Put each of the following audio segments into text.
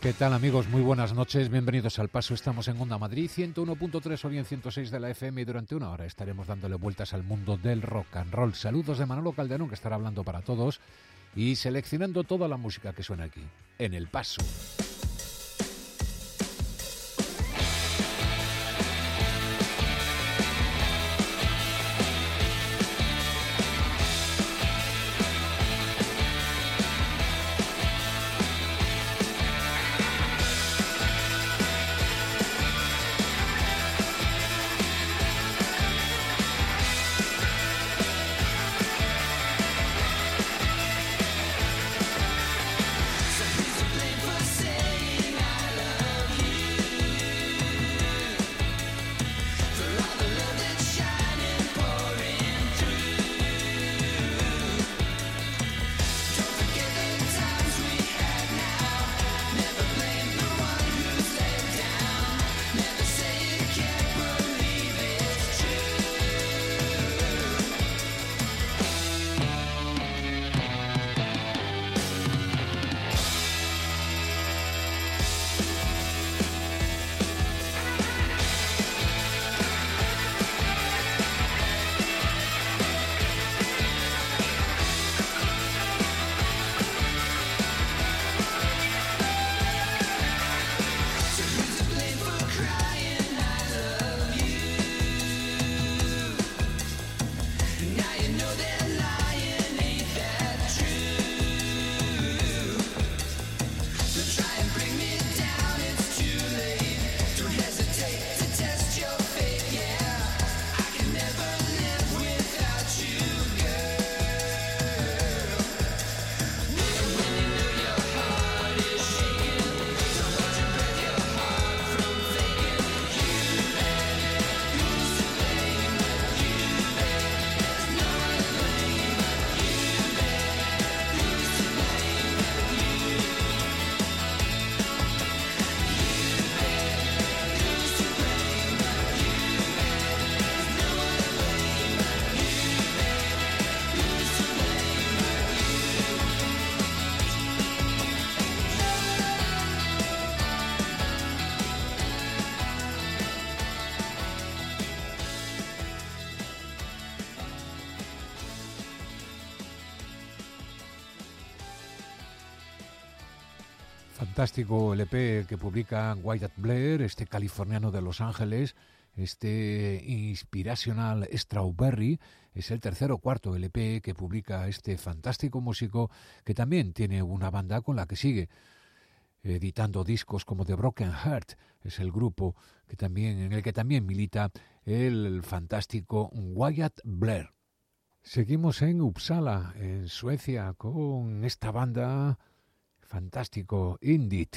¿Qué tal, amigos? Muy buenas noches, bienvenidos al Paso. Estamos en Onda Madrid, 101.3 o bien 106 de la FM y durante una hora estaremos dándole vueltas al mundo del rock and roll. Saludos de Manolo Calderón, que estará hablando para todos y seleccionando toda la música que suena aquí, en El Paso. Fantástico LP que publica Wyatt Blair, este californiano de Los Ángeles, este Inspirational Strawberry. Es el tercer o cuarto LP que publica este fantástico músico, que también tiene una banda con la que sigue editando discos como The Broken Heart. Es el grupo en el que también milita el fantástico Wyatt Blair. Seguimos en Uppsala, en Suecia, con esta banda fantástico, Indit.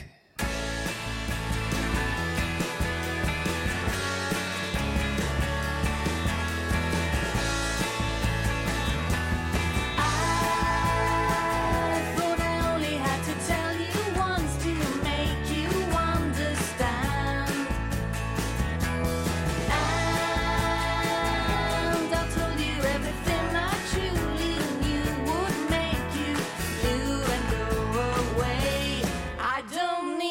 Don't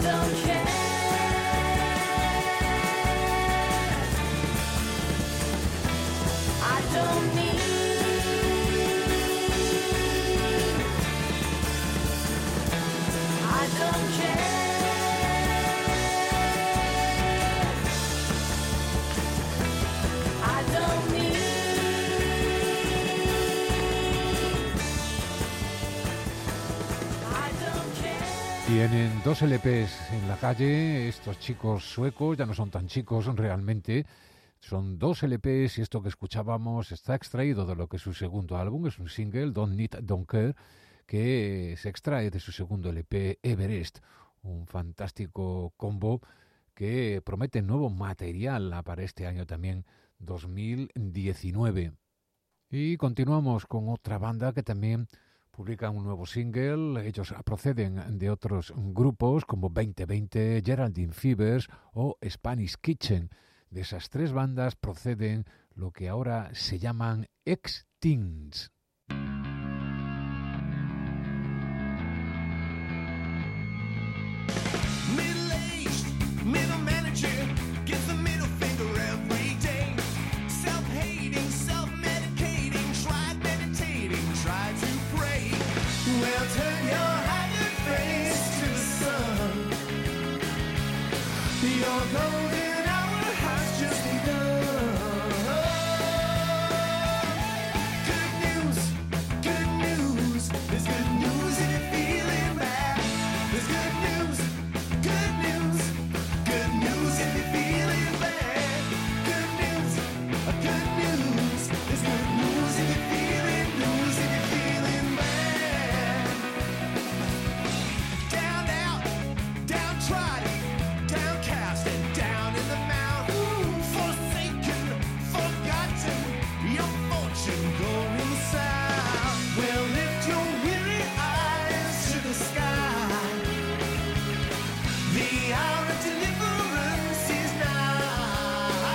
Tienen 2 LPs en la calle, estos chicos suecos, ya no son tan chicos realmente, son 2 LPs y esto que escuchábamos está extraído de lo que es su segundo álbum, es un single, Don't Need, Don't Care, que se extrae de su segundo LP, Everest, un fantástico combo que promete nuevo material para este año también, 2019. Y continuamos con otra banda que también publican un nuevo single. Ellos proceden de otros grupos como 2020, Geraldine Fevers o Spanish Kitchen. De esas 3 bandas proceden lo que ahora se llaman X-Teens. Middle-aged, middle manager, gets the middle finger every day. Self-hating, self-medicating, tried meditating, tried to pray. Well, turn your haggard face to the sun. Your golden hour has just begun. Good news, good news. There's good news if you're feeling bad. There's good news, good news. Good news if you're feeling bad. Good news, good news. There's good news if you're feeling blues, if you're feeling bad. Down out, downtrodden, downcast and down in the mouth. Forsaken, forgotten, your fortune going south. Well, lift your weary eyes to the sky. The hour of deliverance is nigh.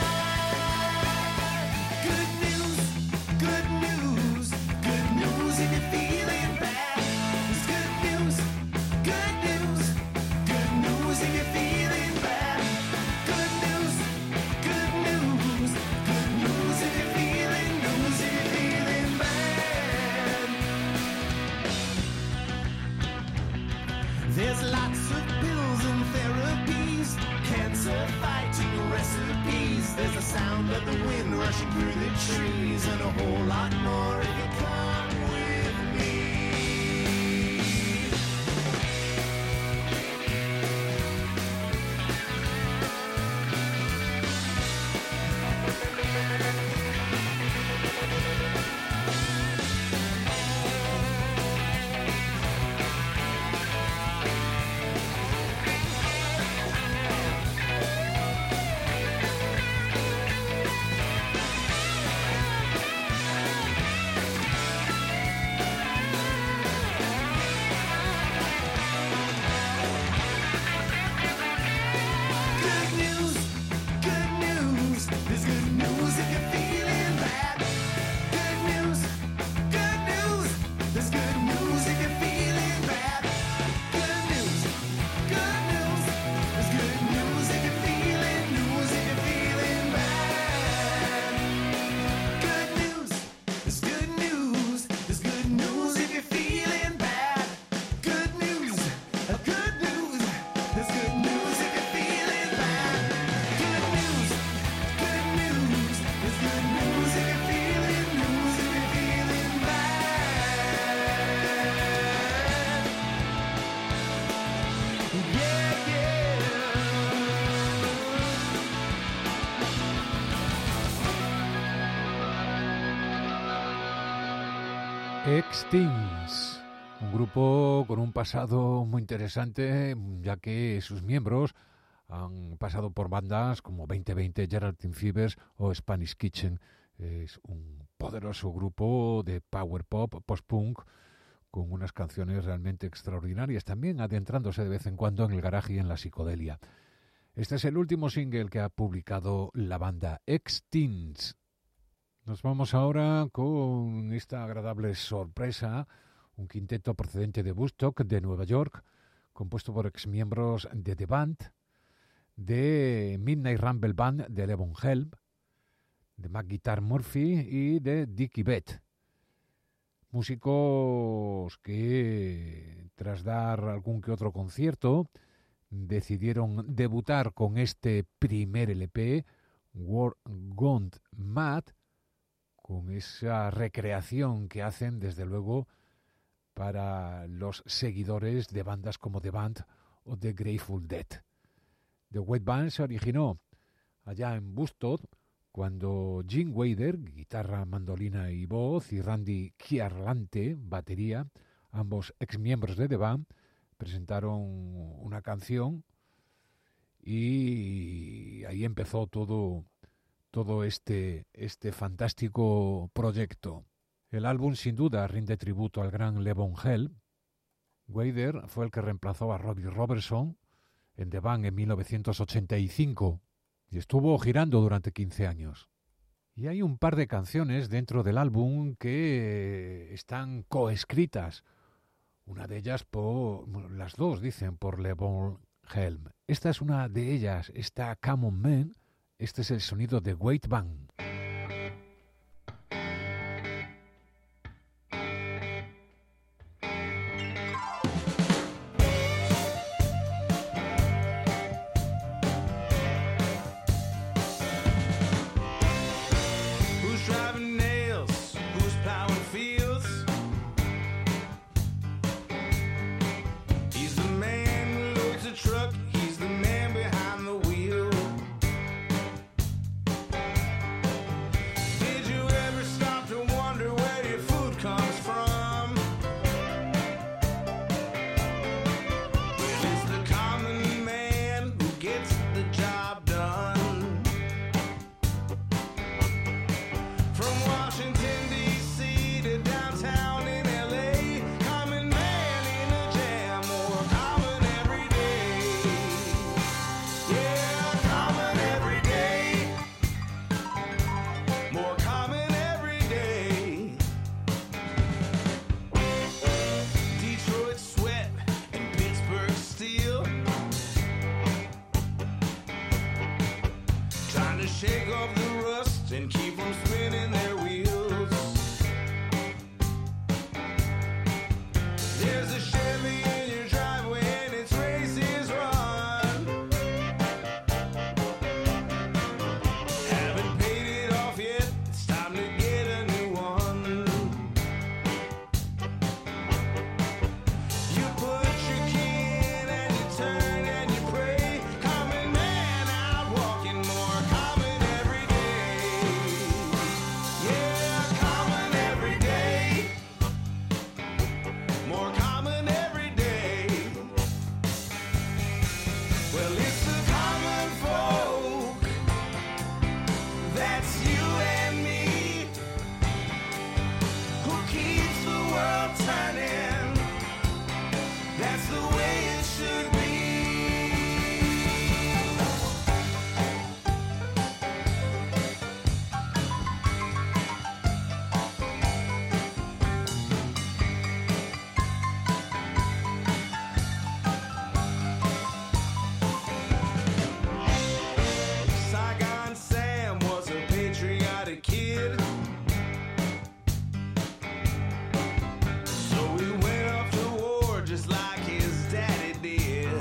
Good news, good news, good news if you're feeling bad. It's good news, good news, good news if you're feeling bad. Good news, good news, good news if you're feeling bad. There's lots of pills and therapies, cancer fighting recipes. There's the sound of the wind rushing through the trees, and a whole lot more if you come with me. Good news, good news. There's good news if you're feeling bad. Good news, good news. There's good news if you're feeling bad. Good news, good news. There's good news if you're feeling bad. Good news, there's good news. There's good news if you're feeling bad. Good news, good news. There's good news if you're feeling bad. Good news, good news. There's good news if you're feeling bad. Yeah, X-Teens, un grupo con un pasado muy interesante, ya que sus miembros han pasado por bandas como 2020, Geraldine Fevers o Spanish Kitchen. Es un poderoso grupo de power pop, post-punk, con unas canciones realmente extraordinarias, también adentrándose de vez en cuando en el garaje y en la psicodelia. Este es el último single que ha publicado la banda X-Teens. Nos vamos ahora con esta agradable sorpresa, un quinteto procedente de Woodstock, de Nueva York, compuesto por exmiembros de The Band, de Midnight Rumble Band de Levon Helm, de Mac Guitar Murphy y de Dickie Bett. Músicos que, tras dar algún que otro concierto, decidieron debutar con este primer LP, World Gone Mad, con esa recreación que hacen, desde luego, para los seguidores de bandas como The Band o The Grateful Dead. The White Band se originó allá en Bustod, cuando Gene Wader, guitarra, mandolina y voz, y Randy Chiarlante, batería, ambos exmiembros de The Band, presentaron una canción y ahí empezó todo este fantástico proyecto. El álbum sin duda rinde tributo al gran Levon Helm. Wader fue el que reemplazó a Robbie Robertson en The Band en 1985 y estuvo girando durante 15 años. Y hay un par de canciones dentro del álbum que están coescritas. Una de ellas las dos dicen por Levon Helm. Esta es una de ellas, esta Come On Man. Este es el sonido de White Band. So he went off to war just like his daddy did.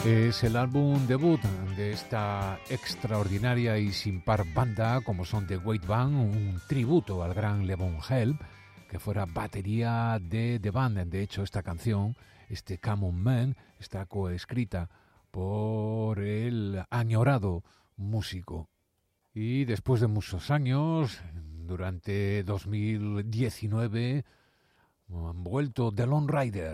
Es el álbum debut de esta extraordinaria y sin par banda como son The Weight Band, un tributo al gran Levon Helm, que fuera batería de The Band. De hecho, esta canción, este Come On Man, está coescrita por el añorado músico. Y después de muchos años, durante 2019, han vuelto The Lone Rider.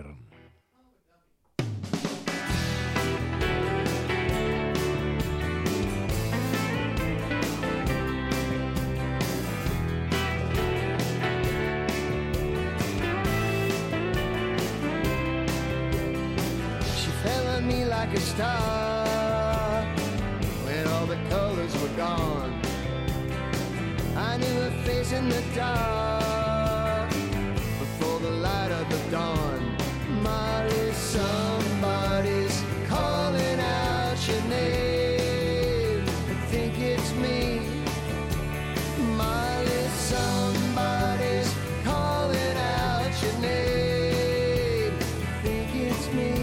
Like a star when all the colors were gone. I knew her face in the dark before the light of the dawn. Molly, somebody's calling out your name. I think it's me. Molly, somebody's calling out your name. I think it's me.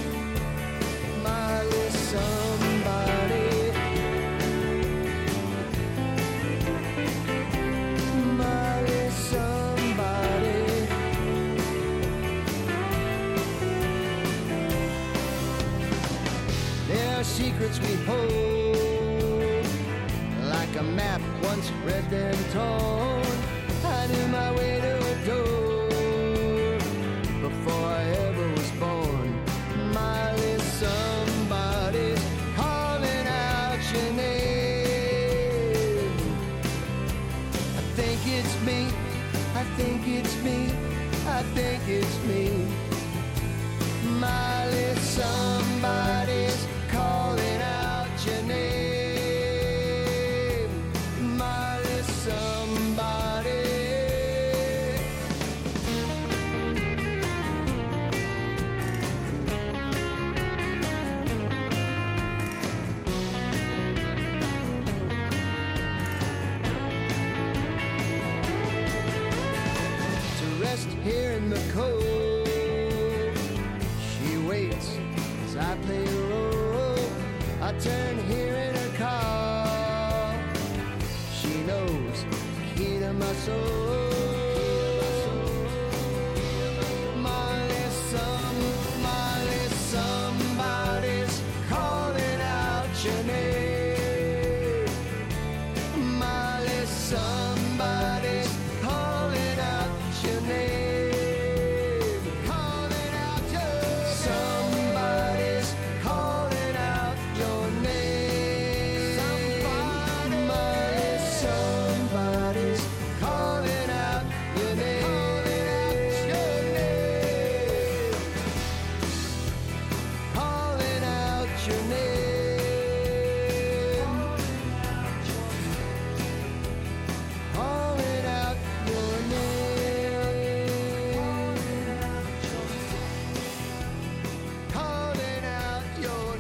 Secrets we hold, like a map once read and torn. I knew my way to a door before I ever was born. Miley, somebody's calling out your name. I think it's me, I think it's me, I think it's me. Miley, somebody's calling out your name. Miley, somebody. To rest here in the cold, she waits as I play a role. I turn here in her car. She knows the key to my soul. Molly, somebody's calling out your name. Molly, somebody's calling out your name. Calling out your somebody's calling out your name. Somebody's calling out your name. Calling out your name. Calling out your name. Calling out your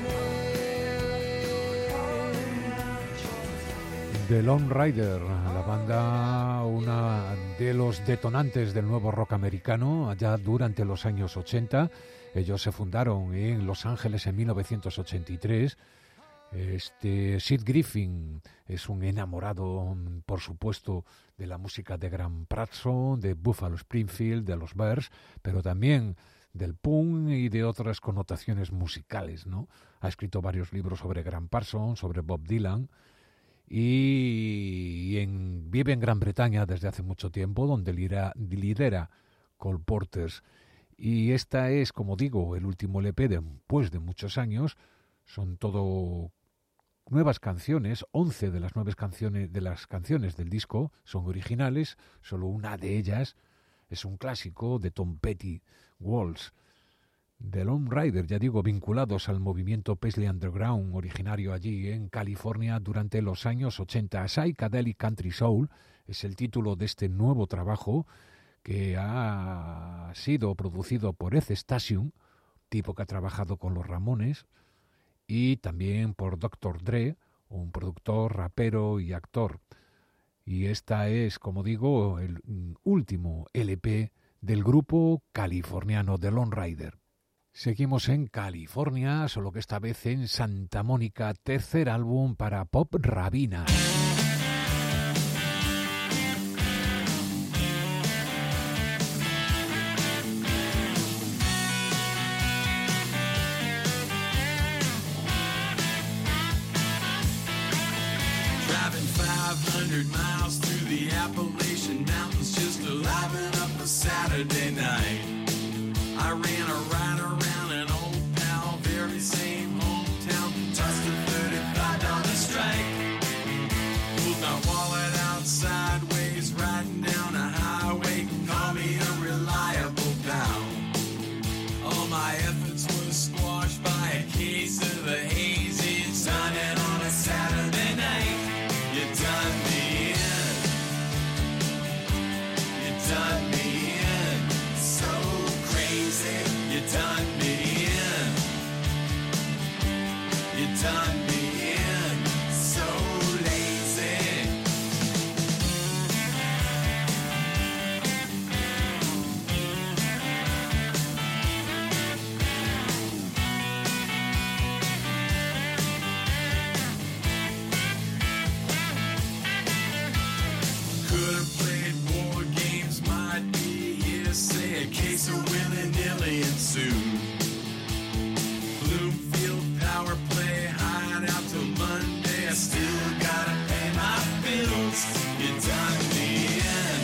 name. The Lone Rider, la banda, una de los detonantes del nuevo rock americano allá durante los años 80. Ellos se fundaron en Los Ángeles en 1983. Sid Griffin es un enamorado, por supuesto, de la música de Graham Paterson, de Buffalo Springfield, de los Bears, pero también del punk y de otras connotaciones musicales, ¿no? Ha escrito varios libros sobre Graham Paterson, sobre Bob Dylan, y vive en Gran Bretaña desde hace mucho tiempo, donde lidera Cole Porters. Y esta es, como digo, el último LP después de muchos años. Son todo nuevas canciones. 11 de las canciones del disco son originales. Solo una de ellas es un clásico de Tom Petty, Waltz. The Lone Rider, ya digo, vinculados al movimiento Paisley Underground, originario allí en California durante los años 80. Psychedelic Country Soul es el título de este nuevo trabajo que ha sido producido por Ed Stasium, tipo que ha trabajado con los Ramones, y también por Dr. Dre, un productor, rapero y actor. Y esta es, como digo, el último LP del grupo californiano The Lone Rider. Seguimos en California, solo que esta vez en Santa Mónica, tercer álbum para Pop Rabina. Driving 500 miles through the Appalachian Mountains just to liven up a Saturday night. I ran a ride around an old pal, very same hometown, tossed a $35 strike. Pulled my wallet out sideways, riding down a highway, call me a reliable pal. All my efforts were squashed by a case of the hazy, sunning on a Saturday night. You done me in, you done me in, so crazy. You done me in, you done me in, so lazy. Could have played war games, might be hearsay, a case of willy-nilly ensued. Bloomfield power play, hide out till Monday, I still gotta pay my bills. You done me in,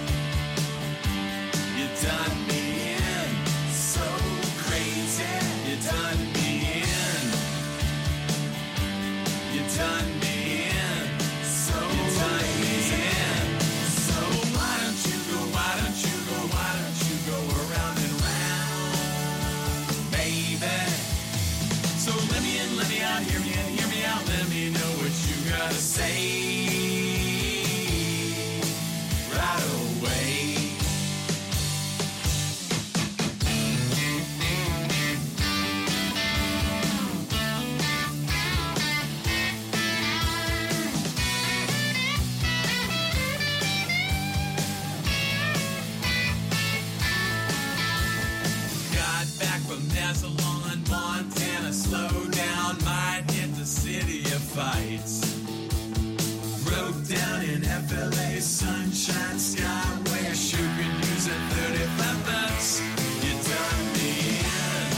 you done me in, so crazy. You done me in, you done me in, so crazy. So why don't you go, why don't you go, why don't you go around and round, baby? So let me in, let me out, hear me in, hear me out, let me know what you gotta say right away. Got back from Nazalon, Montana, slow down, might hit the city of fights. Broke down in FLA, sunshine skyway, I sure could use a 35 bucks. You done me in,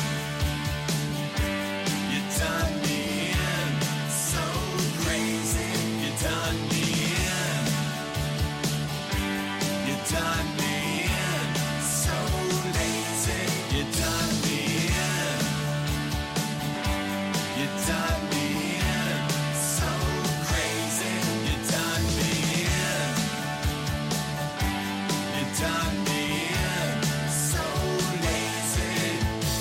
you done me in, so crazy. You done me in, you done me in, so lazy. You done me in, you done me in, so crazy. You done me in, you done me in, so lazy.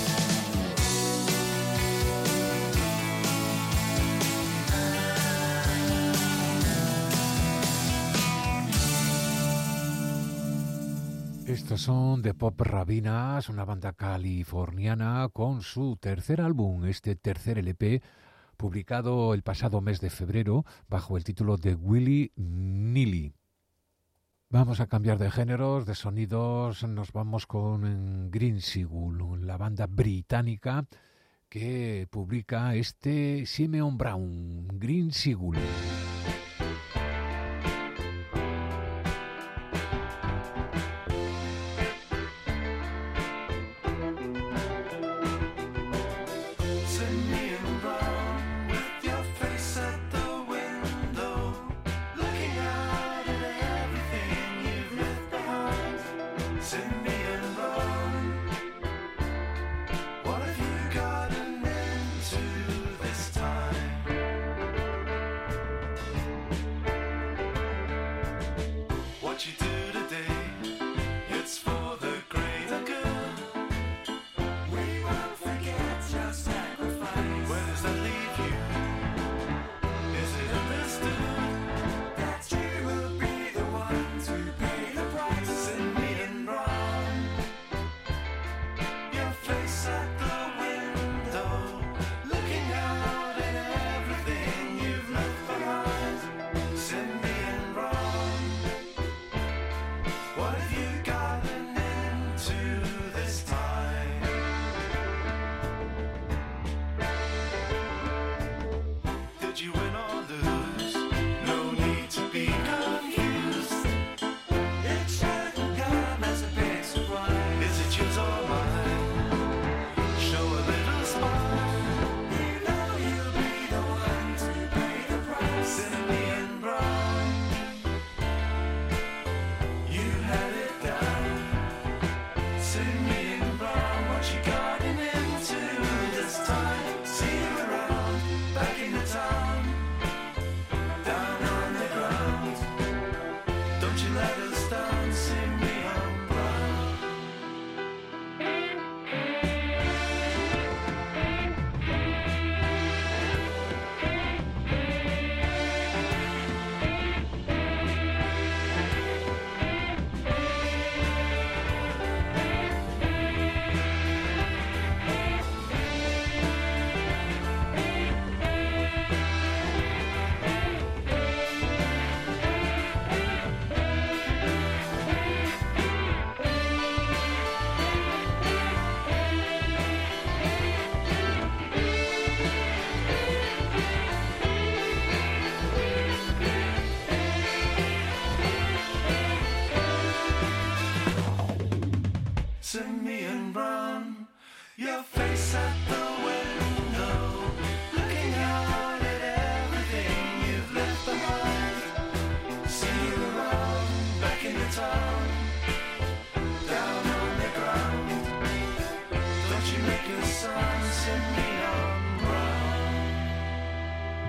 Estos son The Pop Rabinas, una banda californiana con su tercer álbum, este tercer LP, publicado el pasado mes de febrero bajo el título de Willy Nilly. Vamos a cambiar de géneros, de sonidos, nos vamos con Green Seagull, la banda británica que publica este Simeon Brown, Green Seagull. Simeon Brown, with your face at the window, looking out at everything you've left behind. Simeon Brown, what have you gotten into this time? What you do today, it's for the greater good. We won't forget your sacrifice. Where does that leave you? Is it understood that you will be the one to pay the price? Simeon Brown, your face at the window, looking out at everything you've left behind. Simeon Brown,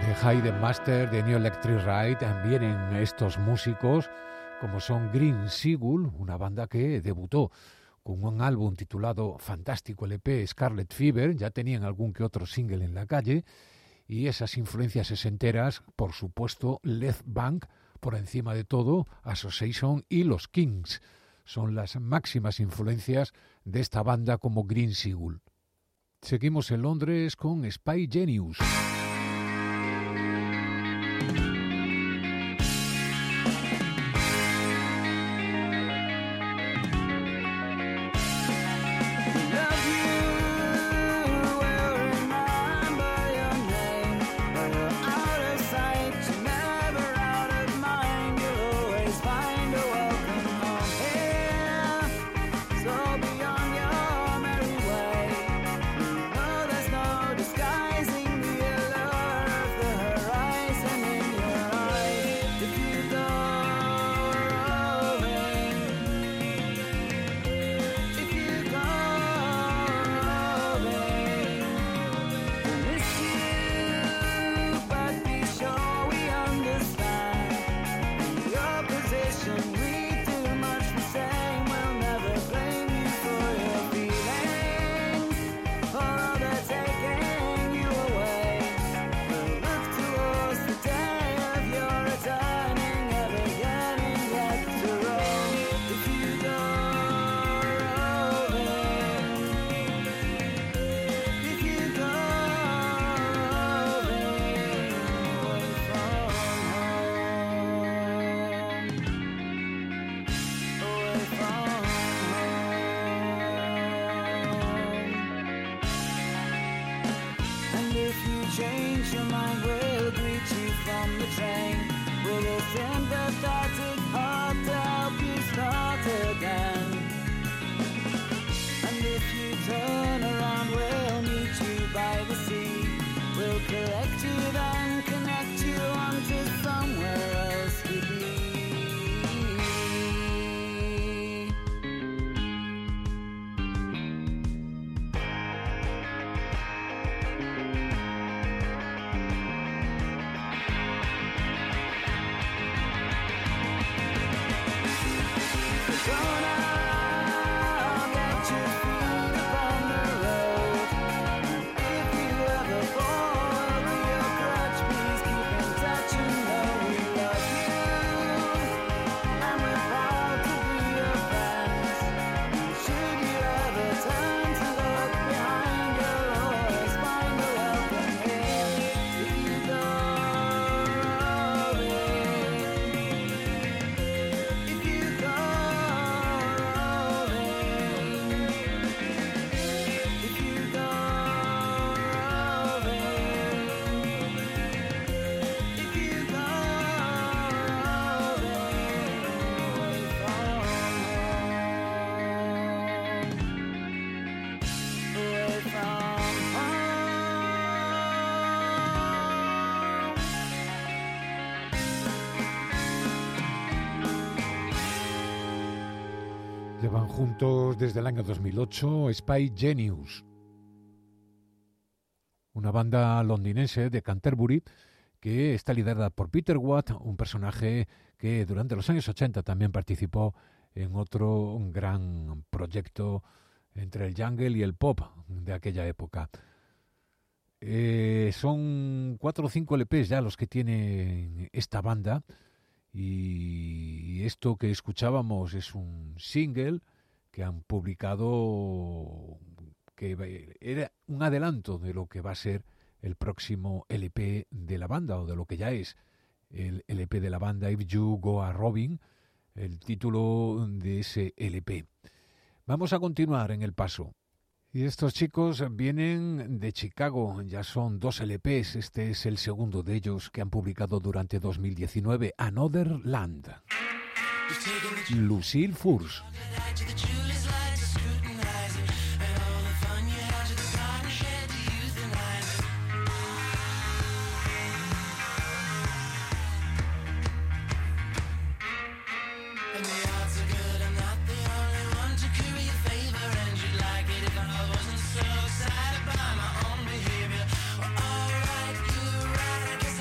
De Hayden Master, de New Electric Ride, vienen estos músicos como son Green Seagull, una banda que debutó con un álbum titulado fantástico LP Scarlet Fever, ya tenían algún que otro single en la calle, y esas influencias sesenteras, por supuesto, Left Bank, por encima de todo, Association y los Kings, son las máximas influencias de esta banda como Green Seagull. Seguimos en Londres con Spy Genius. Change your mind, we'll greet you from the train with a sympathetic heart to help you start again. And if you turn around, we'll meet you by the sea. We'll collect you, then connect you onto somewhere else to be. Llevan juntos desde el año 2008 Spy Genius, una banda londinense de Canterbury que está liderada por Peter Watt, un personaje que durante los años 80 también participó en otro gran proyecto entre el jungle y el pop de aquella época. Son 4 o 5 LPs ya los que tiene esta banda. Y esto que escuchábamos es un single que han publicado, que era un adelanto de lo que va a ser el próximo LP de la banda, o de lo que ya es el LP de la banda, If You Go a Robin, el título de ese LP. Vamos a continuar en el paso. Y estos chicos vienen de Chicago, ya son 2 LPs, este es el segundo de ellos que han publicado durante 2019, Another Land. Lucille Furs. I guess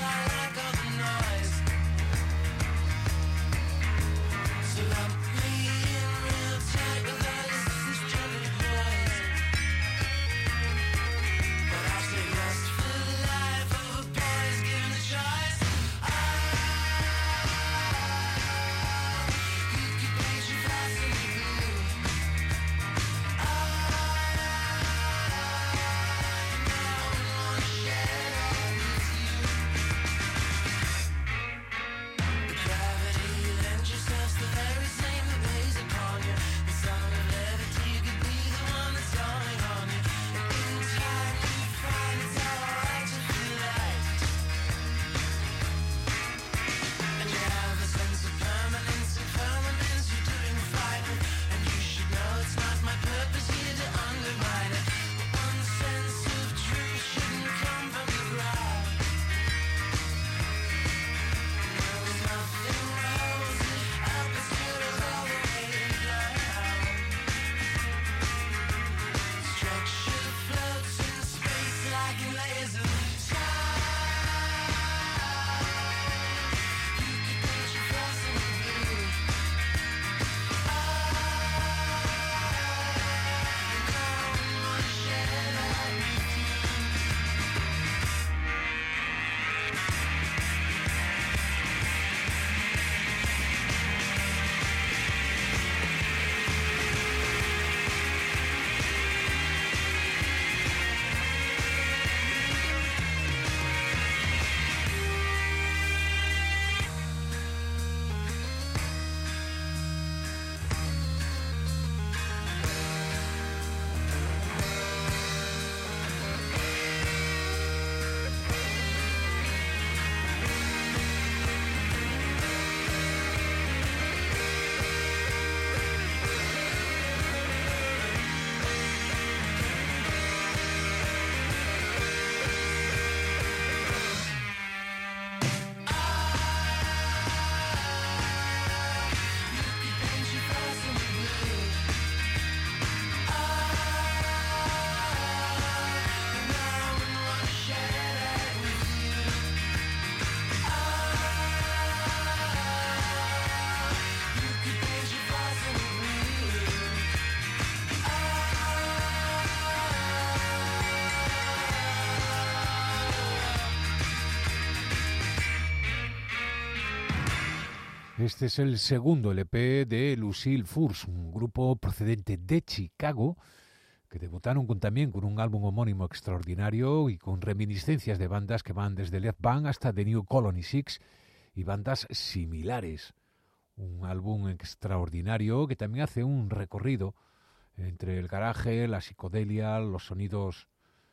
Este es el segundo LP de Lucille Furs, un grupo procedente de Chicago que debutaron también con un álbum homónimo extraordinario y con reminiscencias de bandas que van desde Left Bank hasta The New Colony Six y bandas similares. Un álbum extraordinario que también hace un recorrido entre el garaje, la psicodelia, los sonidos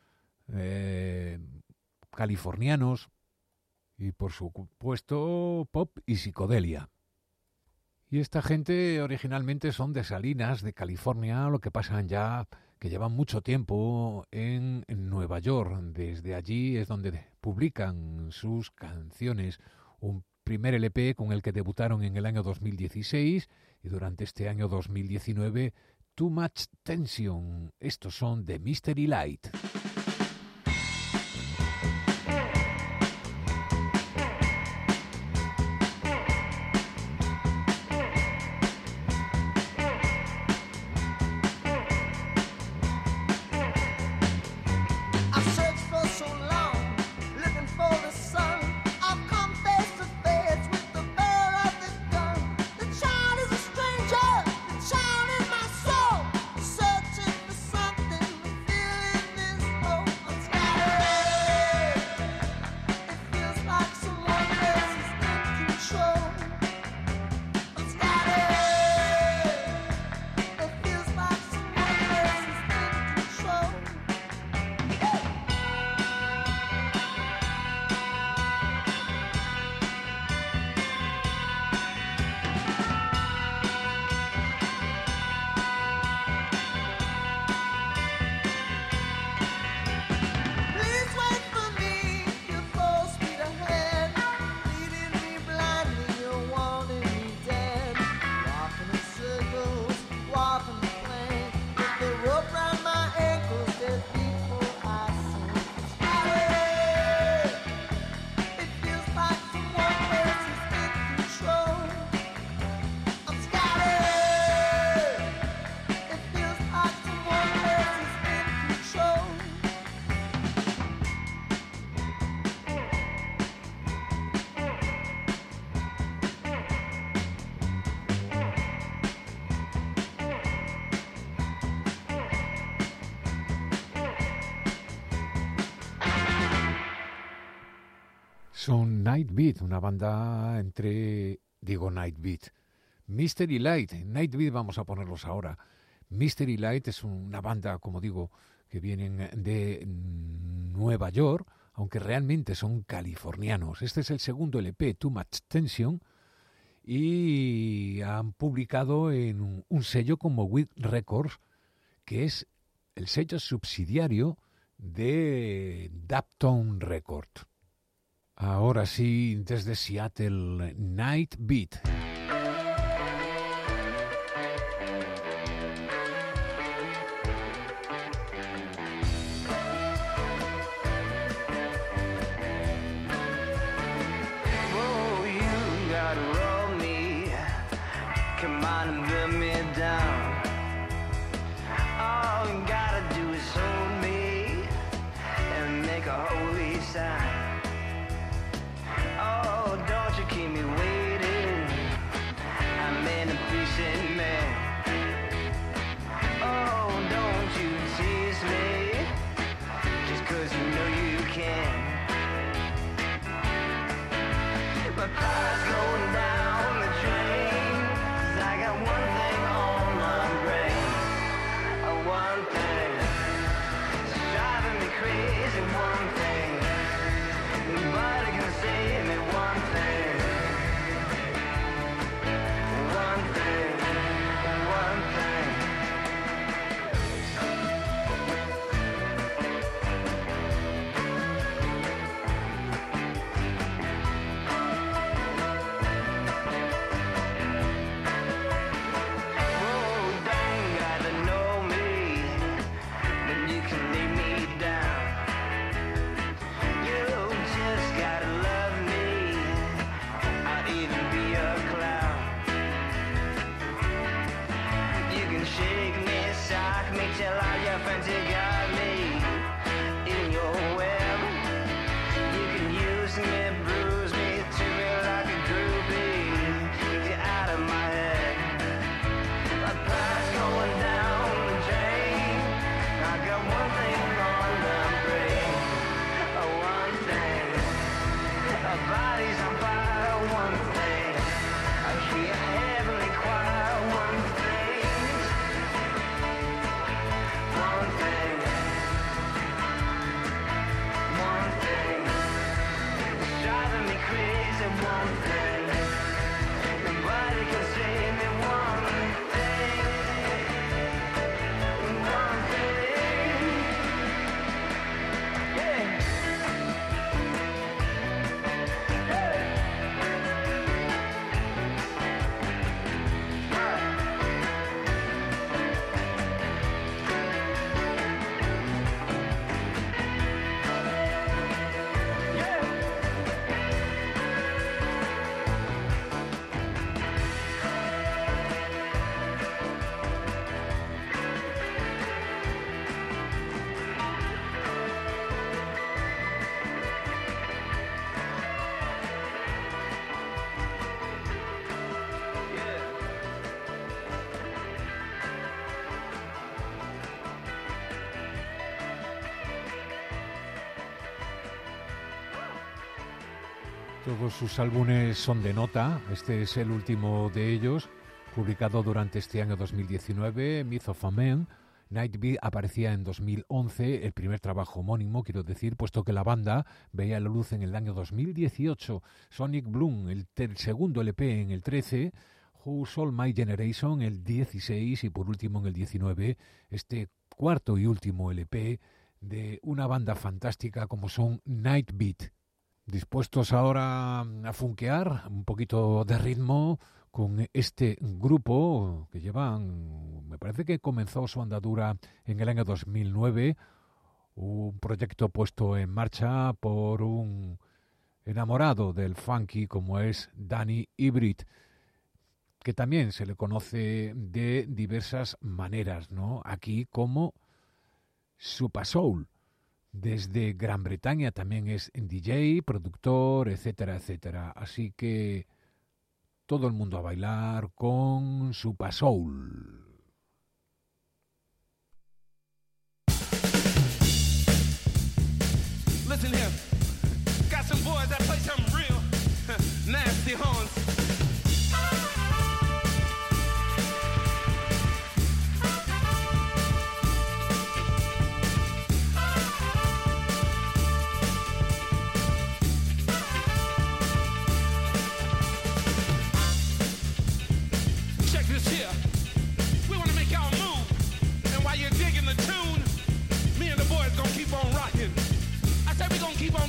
californianos y por supuesto pop y psicodelia. Y esta gente originalmente son de Salinas, de California, lo que pasan ya que llevan mucho tiempo en Nueva York. Desde allí es donde publican sus canciones. Un primer LP con el que debutaron en el año 2016 y durante este año 2019, Too Much Tension. Estos son de Mystery Light. I've searched for so long, looking for the sun. I've come face to face with the barrel of the gun. The child is a stranger, the child is my soul. Searching for something to fill in this hole. I'm scattered. It feels like someone else is in control. I'm scattered. It feels like someone else is in control. Please wait for me, you're full speed ahead. Leading me blindly, you're wanting me dead. Walking in circles, walking the plank. With the rope round my ankles, there's people I see. Scattered. It feels like someone else is in control. I'm scattered. It feels like someone else is in control. Son Nightbeat, una banda Nightbeat. Mystery Light, Nightbeat vamos a ponerlos ahora. Mystery Light es una banda, como digo, que vienen de Nueva York, aunque realmente son californianos. Este es el segundo LP, Too Much Tension, y han publicado en un sello como With Records, que es el sello subsidiario de Daptone Records. Ahora sí, desde Seattle, Nightbeat. Oh, you gotta roll me, come on and let me down. All you gotta do is hold me and make a holy sound. Oh, don't you keep me waiting. body's on fire. One thing, I hear heavenly choir. One thing, one thing, one thing. It's driving me crazy. One thing, nobody can save me. One thing, one thing. Yeah. Todos sus álbumes son de nota. Este es el último de ellos, publicado durante este año 2019, Myth of a Man. Nightbeat aparecía en 2011, el primer trabajo homónimo, quiero decir, puesto que la banda veía la luz en el año 2018. Sonic Bloom, el segundo LP en el 13, Who's All My Generation, el 16 y por último en el 19, este cuarto y último LP de una banda fantástica como son Nightbeat. Dispuestos ahora a funkear un poquito de ritmo con este grupo que llevan, me parece que comenzó su andadura en el año 2009, un proyecto puesto en marcha por un enamorado del funky como es Danny Hybrid, que también se le conoce de diversas maneras, ¿no? Aquí como Super Soul. Desde Gran Bretaña también es DJ, productor, etcétera, etcétera. Así que todo el mundo a bailar con Super Soul. Listen here, got some boys that play some real nasty horns. Keep on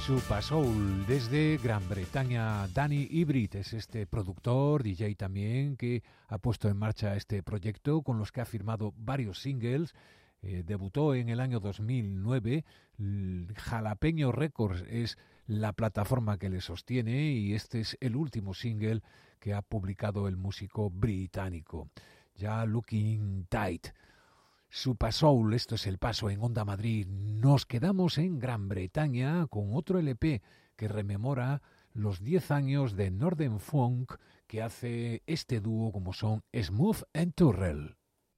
Super Soul desde Gran Bretaña. Danny Hybrid es este productor, DJ también, que ha puesto en marcha este proyecto con los que ha firmado varios singles. Debutó en el año 2009. Jalapeño Records es la plataforma que le sostiene y este es el último single que ha publicado el músico británico. Ya Looking Tight. Super Soul, esto es el paso en Onda Madrid. Nos quedamos en Gran Bretaña con otro LP que rememora los 10 años de Northern Funk que hace este dúo como son Smooth and Turrell.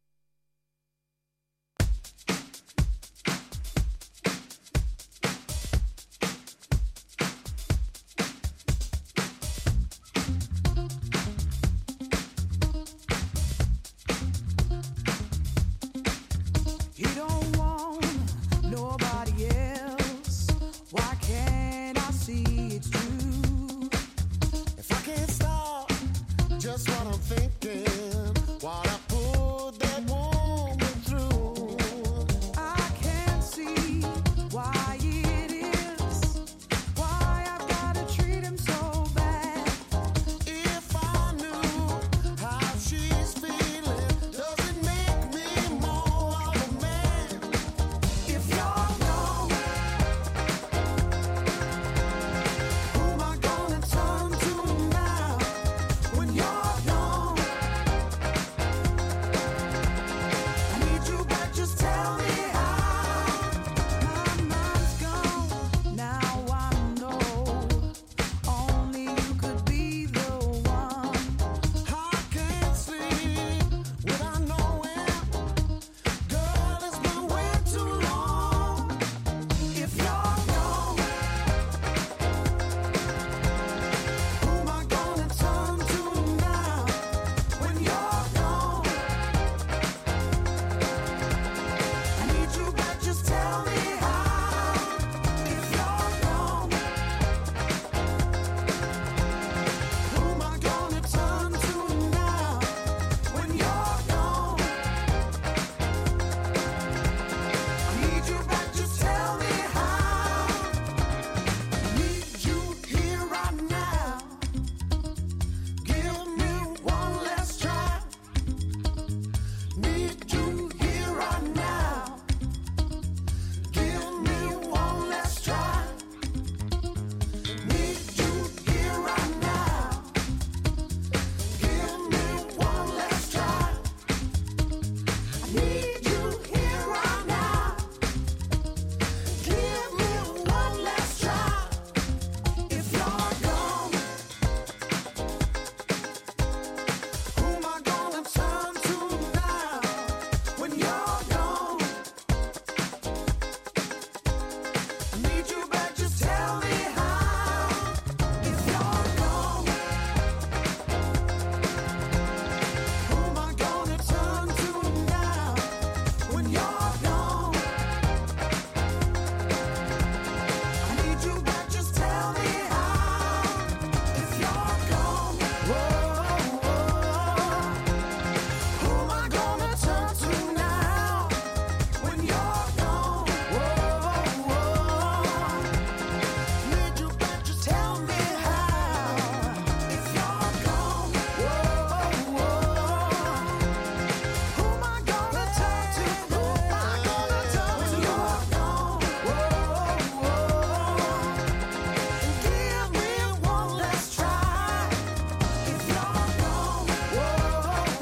You don't want nobody else. Why can't I see it's true? If I can't stop just what I'm thinking, what I put that woman through. I can't see why it is. Why I've gotta treat him so bad. If I knew how she's feeling, does it make me more of a man? If you're gone, who am I gonna turn to now? When you're gone, I need you back, just tell me how. My mind's gone, now I know only you could be the one. I can't sleep without knowing, girl, it's been way too long. If you're gone, who am I gonna turn to now? When you're gone, I need you back, just tell me how. If you're gone, who am I gonna turn to now? When you're gone, I need you back, just tell me how. Need you here right now. Give me one last try. Need you here right now. Give me one last try. Need you here right now. Give me one last try. I need you here right now. Give me one last try. If you're gone, who am I gonna turn to now? When you're gone, I need you back, just tell me how. If you're gone, who am I gonna turn to now? When you're gone, I need you back, just tell me how. If you're gone, who am I gonna turn to now? When you're gone, need you back, just tell me how. If you're gone, who am I gonna turn to? Who am I gonna turn to? When you're gone, give me one last try. If you're gone, who am I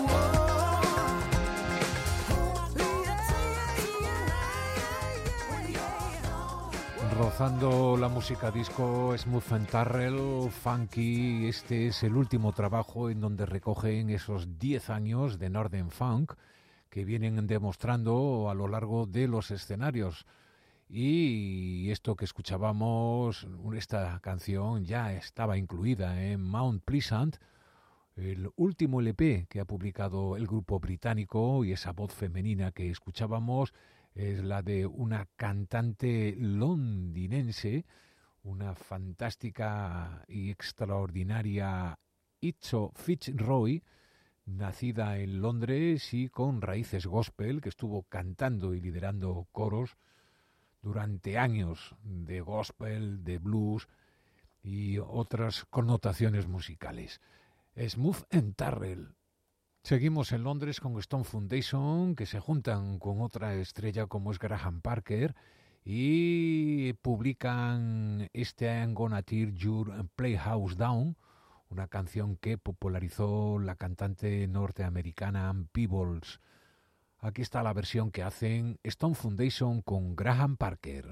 when you're gone. Rozando la música disco, Smooth and Turrell, Funky, este es el último trabajo en donde recogen esos 10 años de Northern Funk que vienen demostrando a lo largo de los escenarios. Y esto que escuchábamos, esta canción ya estaba incluida en Mount Pleasant, el último LP que ha publicado el grupo británico, y esa voz femenina que escuchábamos es la de una cantante londinense, una fantástica y extraordinaria Itzo Fitzroy, nacida en Londres y con raíces gospel, que estuvo cantando y liderando coros durante años de gospel, de blues y otras connotaciones musicales. Smooth and Tarrell. Seguimos en Londres con Stone Foundation, que se juntan con otra estrella como es Graham Parker y publican este I'm Gonna Tear Your Playhouse Down, una canción que popularizó la cantante norteamericana Ann Peebles. Aquí está la versión que hacen Stone Foundation con Graham Parker.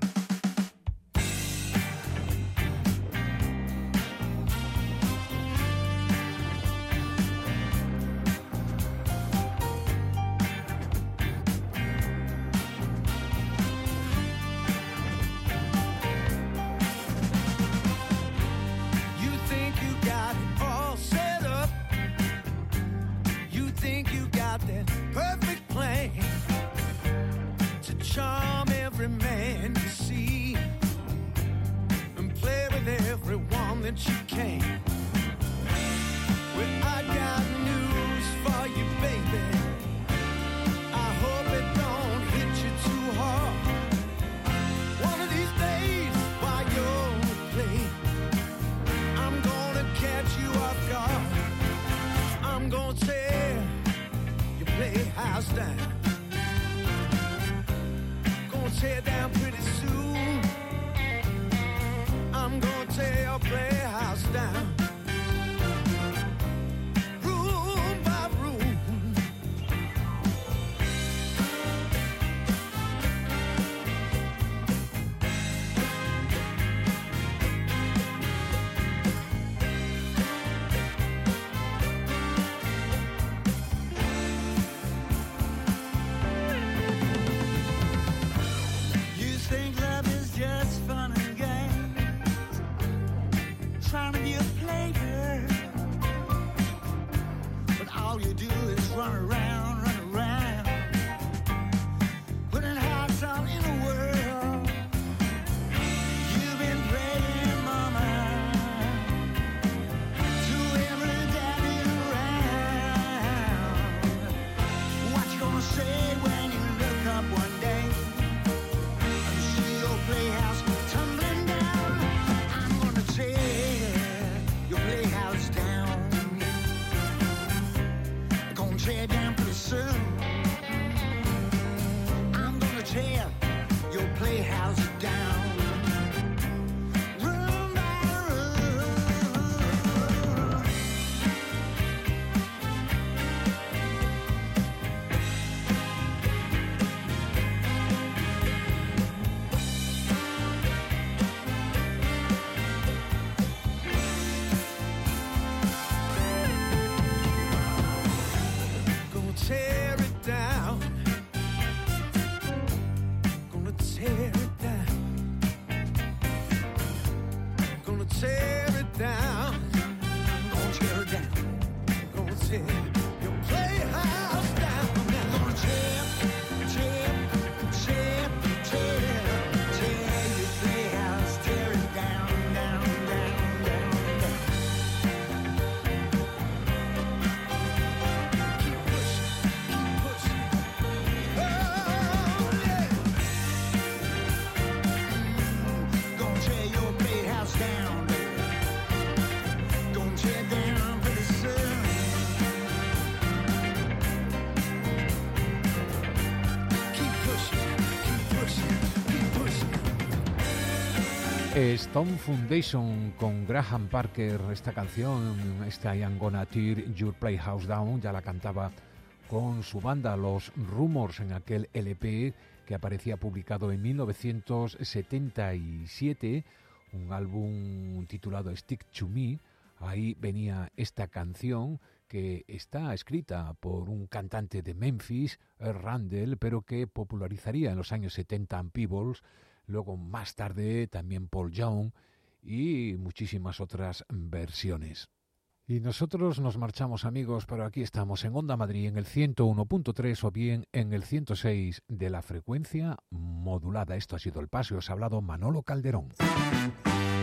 You think you got it all set up. You think you got that perfect plan to charm every man you see and play with everyone that you can. Well, I got news for you, baby. I hope it don't hit you too hard. One of these days while you're at play, I'm gonna catch you off guard. I'm gonna tear your playhouse down. Gonna tear down pretty soon. I'm gonna tear your playhouse down. Room by room. You think love is just fun and games, trying to be a player, but all you do is run around, putting hearts out in the world. You've been praying, mama, to every daddy around. What you gonna say when you look up one day and see your playhouse tumbling down? I'm gonna tear your playhouse down. I'm gonna tear down pretty soon. I'm gonna tear your playhouse down. Room by room. Gonna tear it down. Gonna tear it down. Gonna tear it down. Gonna tear it down. Gonna tear your playhouse down. Gonna tear, tear, tear, tear, tear your playhouse. Tear it down, down, down, down, down. Keep pushing, keep pushing. Oh, yeah. Gonna tear your playhouse down. Gonna tear down pretty soon. Keep pushing, keep pushing, keep pushing. Stone Foundation con Graham Parker, esta canción, esta I'm Gonna Tear Your Playhouse Down, ya la cantaba con su banda Los Rumors en aquel LP que aparecía publicado en 1977, un álbum titulado Stick to Me. Ahí venía esta canción que está escrita por un cantante de Memphis, Earl Randall, pero que popularizaría en los años 70 Ann Peebles, luego más tarde también Paul Young y muchísimas otras versiones. Y nosotros nos marchamos, amigos, pero aquí estamos en Onda Madrid en el 101.3 o bien en el 106 de la frecuencia modulada. Esto ha sido El Paso y os ha hablado Manolo Calderón.